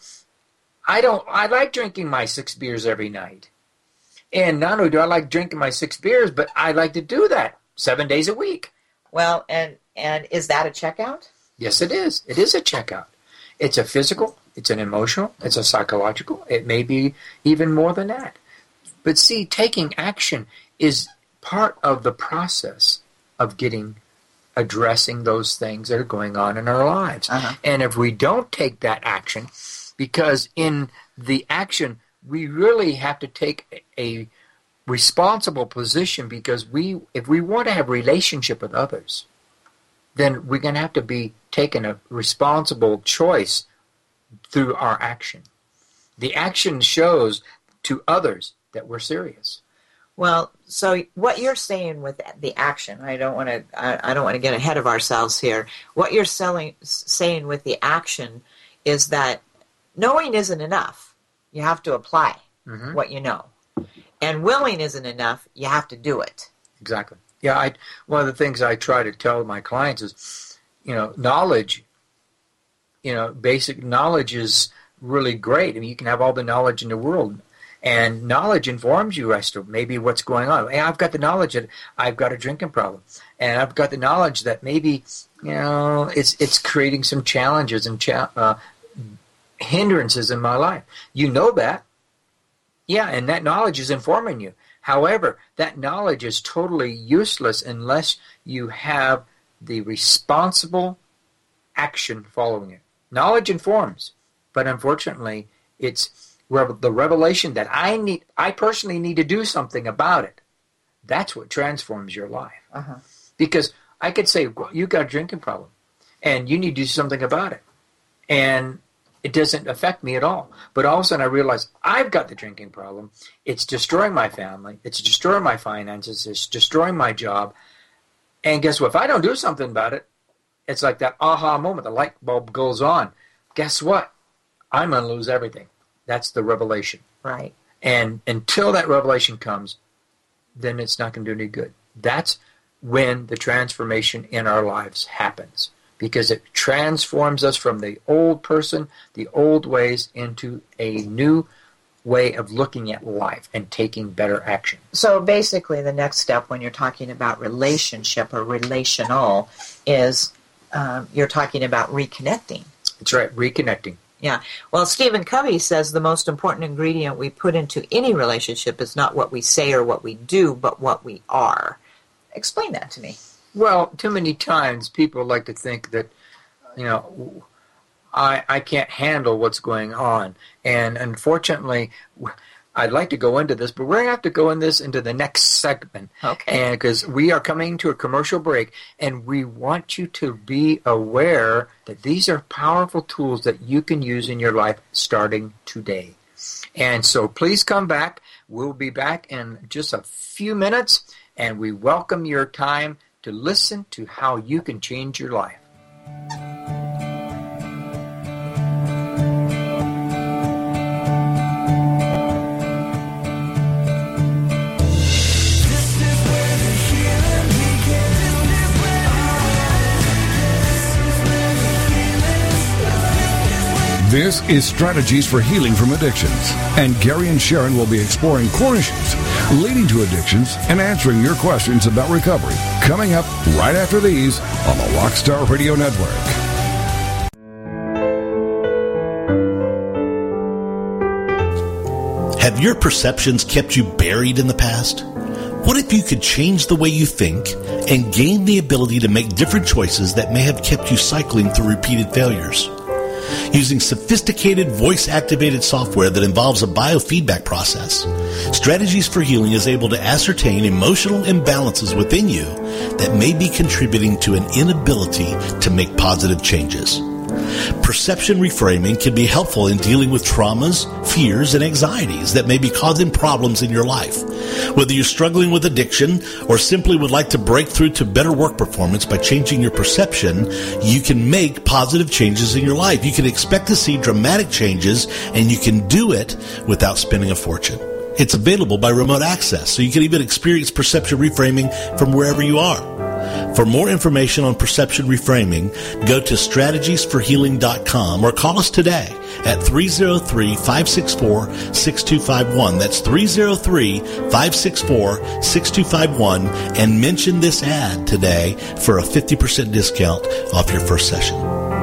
[SPEAKER 3] I like drinking my 6 beers every night. And not only do I like drinking my 6 beers, but I like to do that 7 days a week.
[SPEAKER 4] Well, and is that a checkout?
[SPEAKER 3] Yes, it is. It is a checkout. It's a physical, it's an emotional, it's a psychological. It may be even more than that. But see, taking action is part of the process of addressing those things that are going on in our lives.
[SPEAKER 4] Uh-huh.
[SPEAKER 3] And if we don't take that action, because in the action, we really have to take a responsible position, because if we want to have relationship with others, then we're going to have to be taken a responsible choice through our action. The action shows to others that we're serious.
[SPEAKER 4] Well, so what you're saying with the action, I don't want to get ahead of ourselves here. What you're saying with the action is that knowing isn't enough. You have to apply what you know. And willing isn't enough. You have to do it.
[SPEAKER 3] Exactly. Yeah, one of the things I try to tell my clients is, knowledge, basic knowledge is really great. I mean, you can have all the knowledge in the world, and knowledge informs you as to maybe what's going on. Hey, I've got the knowledge that I've got a drinking problem, and I've got the knowledge that maybe, it's creating some challenges and hindrances in my life. You know that. Yeah, and that knowledge is informing you. However, that knowledge is totally useless unless you have the responsible action following it. Knowledge informs, but unfortunately, it's the revelation that I personally need to do something about it. That's what transforms your life. Because I could say, well, you got a drinking problem, and you need to do something about it. And it doesn't affect me at all. But all of a sudden I realize I've got the drinking problem. It's destroying my family. It's destroying my finances. It's destroying my job. And guess what? If I don't do something about it, it's like that aha moment. The light bulb goes on. Guess what? I'm going to lose everything. That's the revelation.
[SPEAKER 4] Right.
[SPEAKER 3] And until that revelation comes, then it's not going to do any good. That's when the transformation in our lives happens. Because it transforms us from the old person, the old ways, into a new way of looking at life and taking better action.
[SPEAKER 4] So basically the next step when you're talking about relationship or relational is you're talking about reconnecting.
[SPEAKER 3] That's right, reconnecting.
[SPEAKER 4] Yeah. Well, Stephen Covey says the most important ingredient we put into any relationship is not what we say or what we do, but what we are. Explain that to me.
[SPEAKER 3] Well, too many times people like to think that, I can't handle what's going on. And unfortunately, I'd like to go into this, but we're going to have to go into the next segment.
[SPEAKER 4] Okay.
[SPEAKER 3] And because we are coming to a commercial break, and we want you to be aware that these are powerful tools that you can use in your life starting today. And so please come back. We'll be back in just a few minutes, and we welcome your time to listen to how you can change your life.
[SPEAKER 2] This is Strategies for Healing from Addictions, and Gary and Sharon will be exploring core issues leading to addictions and answering your questions about recovery, coming up right after these on the Rockstar Radio Network.
[SPEAKER 1] Have your perceptions kept you buried in the past? What if you could change the way you think and gain the ability to make different choices that may have kept you cycling through repeated failures? Using sophisticated voice-activated software that involves a biofeedback process, Strategies for Healing is able to ascertain emotional imbalances within you that may be contributing to an inability to make positive changes. Perception reframing can be helpful in dealing with traumas, fears, and anxieties that may be causing problems in your life. Whether you're struggling with addiction or simply would like to break through to better work performance by changing your perception, you can make positive changes in your life. You can expect to see dramatic changes, and you can do it without spending a fortune. It's available by remote access, so you can even experience perception reframing from wherever you are. For more information on perception reframing, go to strategiesforhealing.com or call us today at 303-564-6251. That's 303-564-6251, and mention this ad today for a 50% discount off your first session.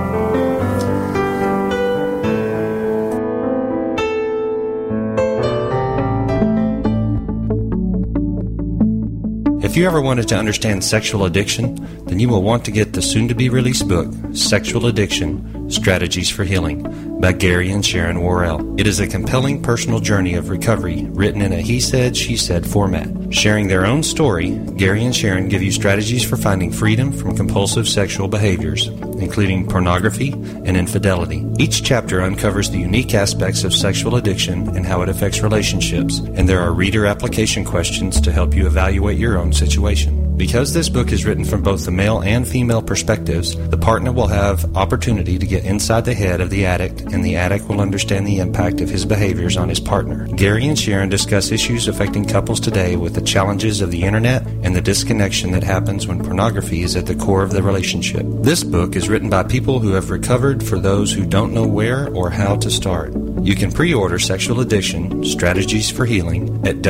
[SPEAKER 5] If you ever wanted to understand sexual addiction, then you will want to get the soon-to-be-released book, Sexual Addiction, Strategies for Healing, by Gary and Sharon Worrell. It is a compelling personal journey of recovery written in a he said, she said format. Sharing their own story, Gary and Sharon give you strategies for finding freedom from compulsive sexual behaviors. including pornography and infidelity. Each chapter uncovers the unique aspects of sexual addiction and how it affects relationships, and there are reader application questions to help you evaluate your own situation. Because this book is written from both the male and female perspectives, the partner will have opportunity to get inside the head of the addict, and the addict will understand the impact of his behaviors on his partner. Gary and Sharon discuss issues affecting couples today with the challenges of the internet and the disconnection that happens when pornography is at the core of the relationship. This book is written by people who have recovered for those who don't know where or how to start. You can pre-order Sexual Addiction, Strategies for Healing at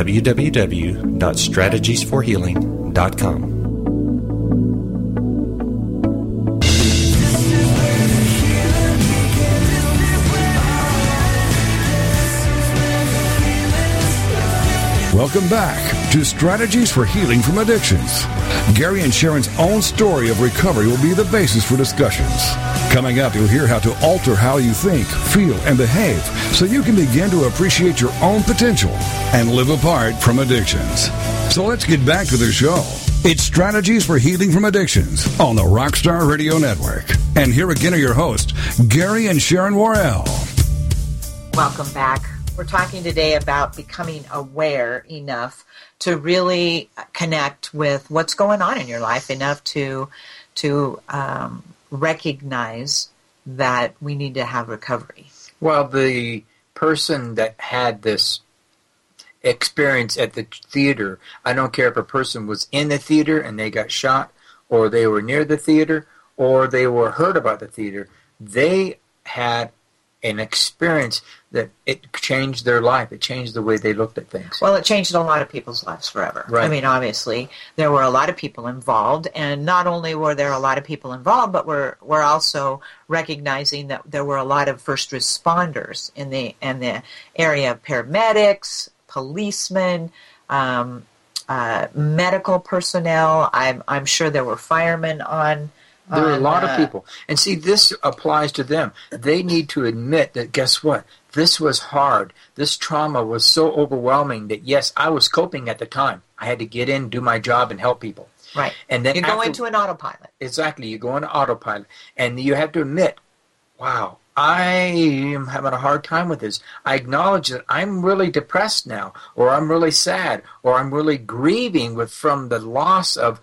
[SPEAKER 5] www.strategiesforhealing.com.
[SPEAKER 2] Welcome back to Strategies for Healing from Addictions. Gary and Sharon's own story of recovery will be the basis for discussions. Coming up, you'll hear how to alter how you think, feel, and behave so you can begin to appreciate your own potential and live apart from addictions. So let's get back to the show. It's Strategies for Healing from Addictions on the Rockstar Radio Network. And here again are your hosts, Gary and Sharon Worrell.
[SPEAKER 4] Welcome back. We're talking today about becoming aware enough to really connect with what's going on in your life, enough to recognize that we need to have recovery.
[SPEAKER 3] Well, the person that had this experience at the theater, I don't care if a person was in the theater and they got shot, or they were near the theater, or they were heard about the theater, they had an experience that it changed their life. It changed the way they looked at things.
[SPEAKER 4] Well, it changed a lot of people's lives forever.
[SPEAKER 3] Right.
[SPEAKER 4] I mean, obviously, there were a lot of people involved, and not only were there a lot of people involved, but we're also recognizing that there were a lot of first responders in the area of paramedics, policemen, medical personnel. I'm sure there were firemen on.
[SPEAKER 3] There are a lot of people. And see, this applies to them. They need to admit that, guess what? This was hard. This trauma was so overwhelming that, yes, I was coping at the time. I had to get in, do my job, and help people.
[SPEAKER 4] Right.
[SPEAKER 3] And then
[SPEAKER 4] you go into an autopilot.
[SPEAKER 3] Exactly. You go into autopilot. And you have to admit, wow, I am having a hard time with this. I acknowledge that I'm really depressed now, or I'm really sad, or I'm really grieving from the loss of,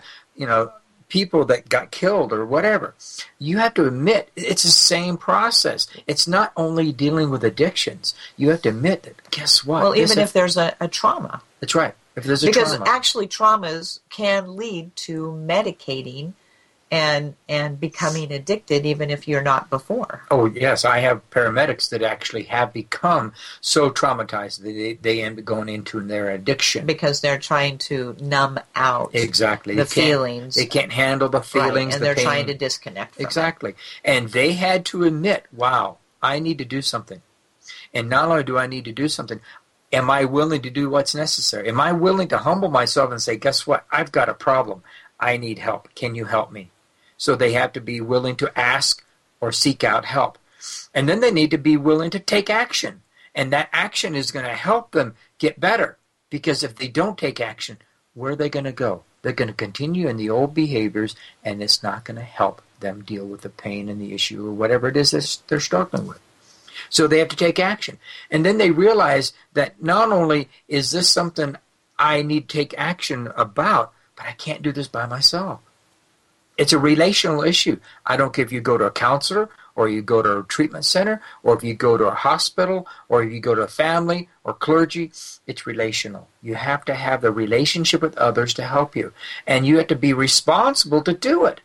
[SPEAKER 3] people that got killed or whatever. You have to admit it's the same process. It's not only dealing with addictions. You have to admit that, guess what?
[SPEAKER 4] Well, even if there's a trauma.
[SPEAKER 3] That's right. If there's a trauma.
[SPEAKER 4] Because actually traumas can lead to medicating and becoming addicted even if you're not before.
[SPEAKER 3] Oh, yes. I have paramedics that actually have become so traumatized that they end up going into their addiction.
[SPEAKER 4] Because they're trying to numb out
[SPEAKER 3] the
[SPEAKER 4] feelings.
[SPEAKER 3] They can't handle the feelings,
[SPEAKER 4] right, and
[SPEAKER 3] the
[SPEAKER 4] they're
[SPEAKER 3] pain.
[SPEAKER 4] trying to disconnect from
[SPEAKER 3] Exactly. And they had to admit, wow, I need to do something. And not only do I need to do something, am I willing to do what's necessary? Am I willing to humble myself and say, guess what? I've got a problem. I need help. Can you help me? So they have to be willing to ask or seek out help. And then they need to be willing to take action. And that action is going to help them get better. Because if they don't take action, where are they going to go? They're going to continue in the old behaviors, and it's not going to help them deal with the pain and the issue or whatever it is that they're struggling with. So they have to take action. And then they realize that not only is this something I need to take action about, but I can't do this by myself. It's a relational issue. I don't care if you go to a counselor or you go to a treatment center or if you go to a hospital or if you go to a family or clergy. It's relational. You have to have the relationship with others to help you. And you have to be responsible to do it.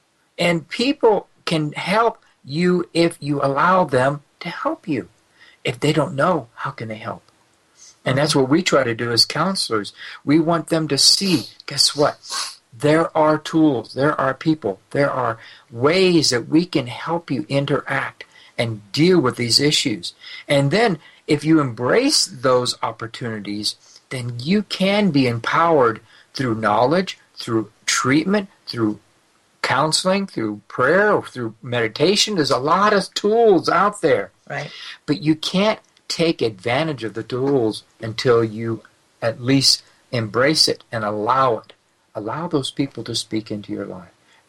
[SPEAKER 3] And people can help you if you allow them to help you. If they don't know, how can they help? And that's what we try to do as counselors. We want them to see, guess what? There are tools, there are people, there are ways that we can help you interact and deal with these issues. And then if you embrace those opportunities, then you can be empowered through knowledge, through treatment, through counseling, through prayer, or through meditation. There's a lot of tools out there.
[SPEAKER 4] Right.
[SPEAKER 3] But you can't take advantage of the tools until you at least embrace it and allow it. Allow those people to speak into your life.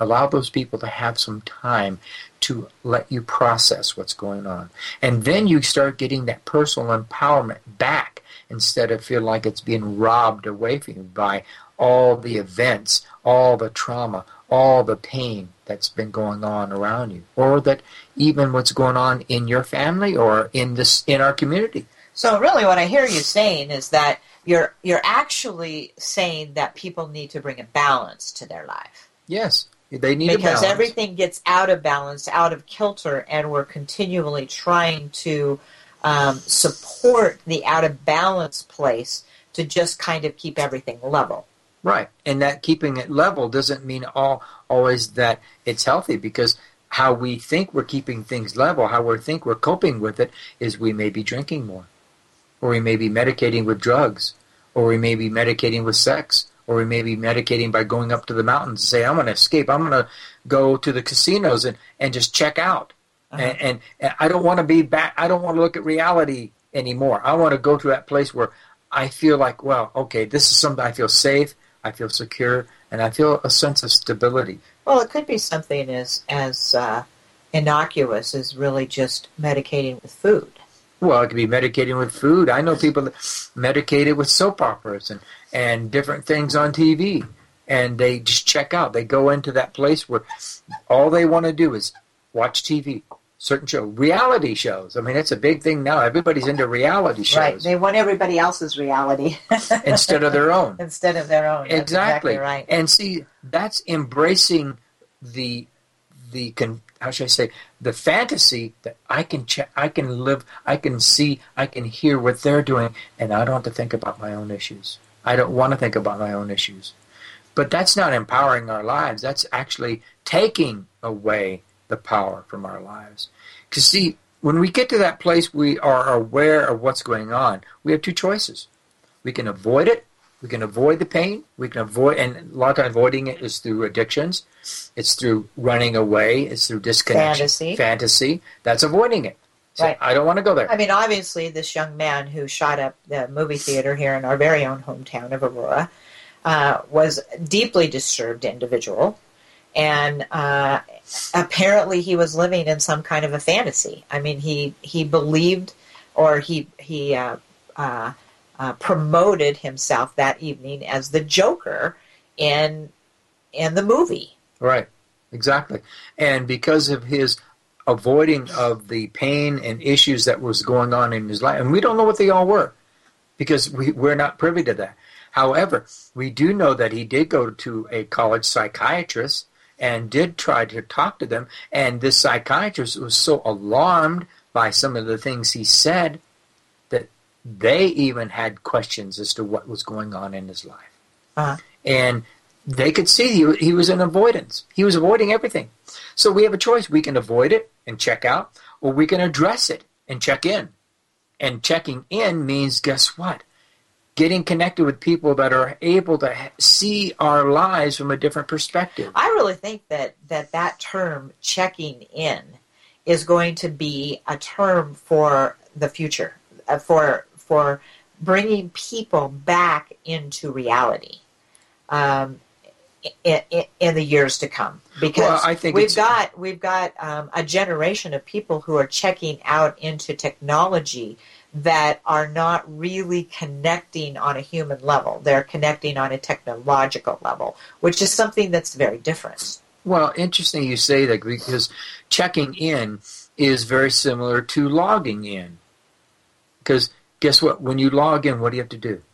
[SPEAKER 3] Allow those people to have some time to let you process what's going on. And then you start getting that personal empowerment back instead of feeling like it's being robbed away from you by all the events, all the trauma, all the pain that's been going on around you, or that even what's going on in your family or in our community.
[SPEAKER 4] So really what I hear you saying is that you're actually saying that people need to bring a balance to their life.
[SPEAKER 3] Yes, they need a balance.
[SPEAKER 4] Because everything gets out of balance, out of kilter, and we're continually trying to support the out of balance place to just kind of keep everything level.
[SPEAKER 3] Right, and that keeping it level doesn't mean always that it's healthy, because how we think we're keeping things level, how we think we're coping with it, is we may be drinking more, or we may be medicating with drugs, or we may be medicating with sex, or we may be medicating by going up to the mountains and say, I'm going to escape, I'm going to go to the casinos and just check out. Uh-huh. And I don't want to be back, I don't want to look at reality anymore. I want to go to that place where I feel like, well, okay, this is something I feel safe, I feel secure, and I feel a sense of stability.
[SPEAKER 4] Well, it could be something as innocuous as really just medicating with food.
[SPEAKER 3] Well, it could be medicating with food. I know people that medicated with soap operas and different things on TV, and they just check out. They go into that place where all they want to do is watch TV, certain shows, reality shows. I mean, it's a big thing now. Everybody's into reality shows.
[SPEAKER 4] Right. They want everybody else's reality.
[SPEAKER 3] Instead of their own.
[SPEAKER 4] Instead of their own. That's exactly right.
[SPEAKER 3] And see, that's embracing the how should I say, the fantasy that I can live, I can see, I can hear what they're doing, and I don't have to think about my own issues. I don't want to think about my own issues. But that's not empowering our lives. That's actually taking away the power from our lives. Because see, when we get to that place we are aware of what's going on, we have two choices. We can avoid it. We can avoid the pain. We can avoid, and a lot of times avoiding it is through addictions. It's through running away. It's through disconnection. Fantasy. That's avoiding it. So right. I don't want to go there.
[SPEAKER 4] I mean, obviously, this young man who shot up the movie theater here in our very own hometown of Aurora was a deeply disturbed individual. And apparently he was living in some kind of a fantasy. I mean, he believed, or he promoted himself that evening as the Joker in the movie.
[SPEAKER 3] Right, exactly. And because of his avoiding of the pain and issues that was going on in his life, and we don't know what they all were, because we're not privy to that. However, we do know that he did go to a college psychiatrist and did try to talk to them, and this psychiatrist was so alarmed by some of the things he said that they even had questions as to what was going on in his life. Uh-huh. And they could see he was in avoidance. He was avoiding everything. So we have a choice. We can avoid it and check out, or we can address it and check in. And checking in means, guess what? Getting connected with people that are able to see our lives from a different perspective.
[SPEAKER 4] I really think that term, checking in, is going to be a term for the future, for bringing people back into reality in the years to come. Because
[SPEAKER 3] I think
[SPEAKER 4] we've got a generation of people who are checking out into technology that are not really connecting on a human level. They're connecting on a technological level, which is something that's very different.
[SPEAKER 3] Well, interesting you say that, because checking in is very similar to logging in. Because guess what? When you log in, what do you have to do?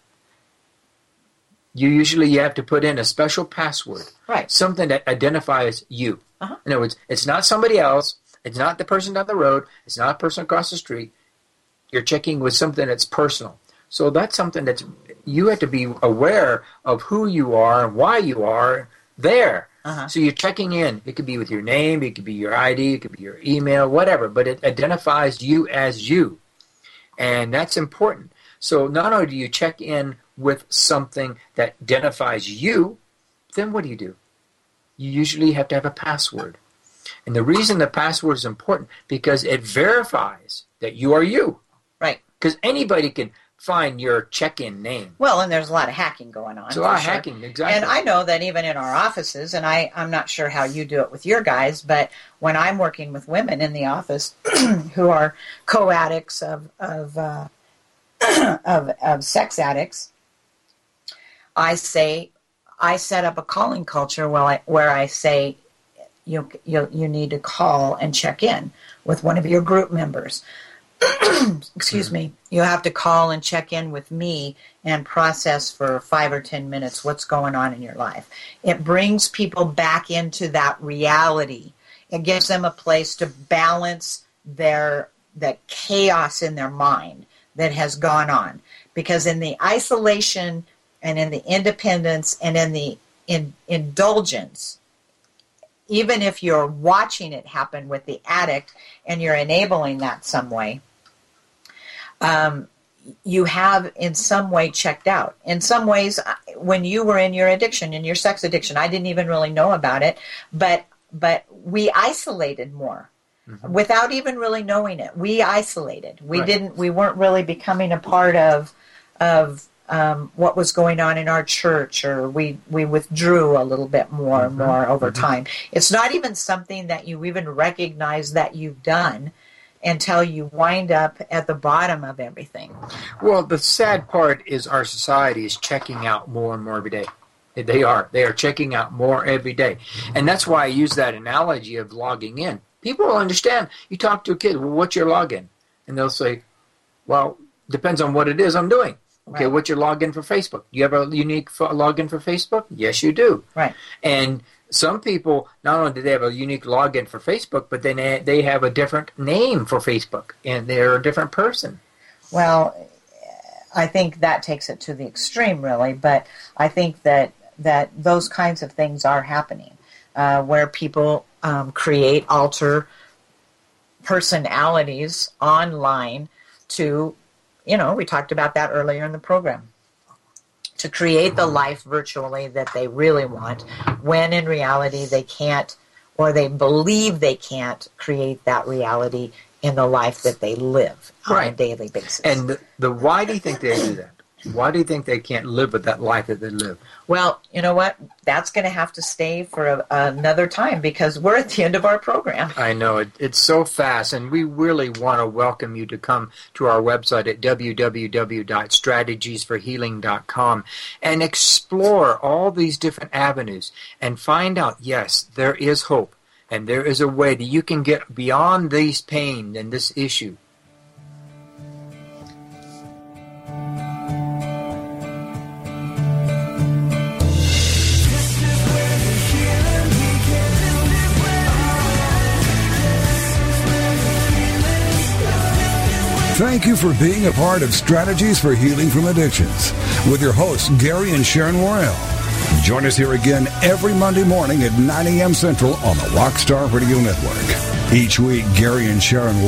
[SPEAKER 3] You have to put in a special password.
[SPEAKER 4] Right.
[SPEAKER 3] Something that identifies you.
[SPEAKER 4] Uh-huh.
[SPEAKER 3] In other words, it's not somebody else. It's not the person down the road. It's not a person across the street. You're checking with something that's personal. So that's something that you have to be aware of who you are and why you are there.
[SPEAKER 4] Uh-huh.
[SPEAKER 3] So you're checking in. It could be with your name. It could be your ID. It could be your email, whatever. But it identifies you as you. And that's important. So not only do you check in with something that identifies you, then what do? You usually have to have a password. And the reason the password is important, because it verifies that you are you.
[SPEAKER 4] Right.
[SPEAKER 3] Because anybody can find your check-in name.
[SPEAKER 4] Well, and there's a lot of hacking going on.
[SPEAKER 3] There's a lot of hacking, exactly.
[SPEAKER 4] And I know that even in our offices, and I'm not sure how you do it with your guys, but when I'm working with women in the office who are co-addicts of sex addicts, I set up a calling culture where I say you need to call and check in with one of your group members. Excuse me. You have to call and check in with me and process for 5 or 10 minutes what's going on in your life. It brings people back into that reality. It gives them a place to balance the chaos in their mind that has gone on. Because in the isolation and in the independence and in the indulgence, even if you're watching it happen with the addict and you're enabling that some way, you have in some way checked out. In some ways, when you were in your addiction, in your sex addiction, I didn't even really know about it, but we isolated more. Mm-hmm. Without even really knowing it. We isolated. We weren't really becoming a part of what was going on in our church, or we withdrew a little bit more and more over time. It's not even something that you even recognize that you've done until you wind up at the bottom of everything.
[SPEAKER 3] Well, the sad part is our society is checking out more and more every day. They are checking out more every day. And that's why I use that analogy of logging in. People will understand. You talk to a kid, well, what's your login? And they'll say, well, depends on what it is I'm doing. Okay, right. What's your login for Facebook? Do you have a unique login for Facebook? Yes, you do.
[SPEAKER 4] Right.
[SPEAKER 3] And some people, not only do they have a unique login for Facebook, but then they have a different name for Facebook, and they're a different person.
[SPEAKER 4] Well, I think that takes it to the extreme, really, but I think that those kinds of things are happening, where people create alter personalities online to, we talked about that earlier in the program, to create the life virtually that they really want, when in reality they can't, or they believe they can't create that reality in the life that they live on a daily basis.
[SPEAKER 3] And why do you think they do that? Why do you think they can't live with that life that they live?
[SPEAKER 4] Well, you know what? That's going to have to stay for another time, because we're at the end of our program.
[SPEAKER 3] I know. It's so fast, and we really want to welcome you to come to our website at www.strategiesforhealing.com and explore all these different avenues and find out, yes, there is hope, and there is a way that you can get beyond these pain and this issue.
[SPEAKER 2] Thank you for being a part of Strategies for Healing from Addictions with your hosts, Gary and Sharon Worrell. Join us here again every Monday morning at 9 a.m. Central on the Rockstar Radio Network. Each week, Gary and Sharon will